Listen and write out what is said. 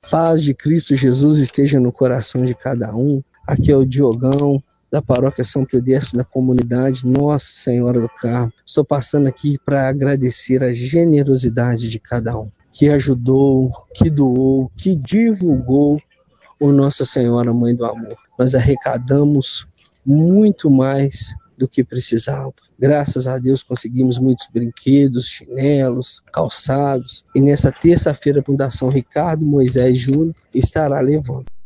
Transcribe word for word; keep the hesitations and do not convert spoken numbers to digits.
paz de Cristo Jesus esteja no coração de cada um. Aqui é o Diogão, da Paróquia São Pedro, da comunidade Nossa Senhora do Carmo. Estou passando aqui para agradecer a generosidade de cada um, que ajudou, que doou, que divulgou o Nossa Senhora Mãe do Amor. Nós arrecadamos muito mais do que precisava. Graças a Deus conseguimos muitos brinquedos, chinelos, calçados. E nessa terça-feira a Fundação Ricardo Moisés Júnior estará levando.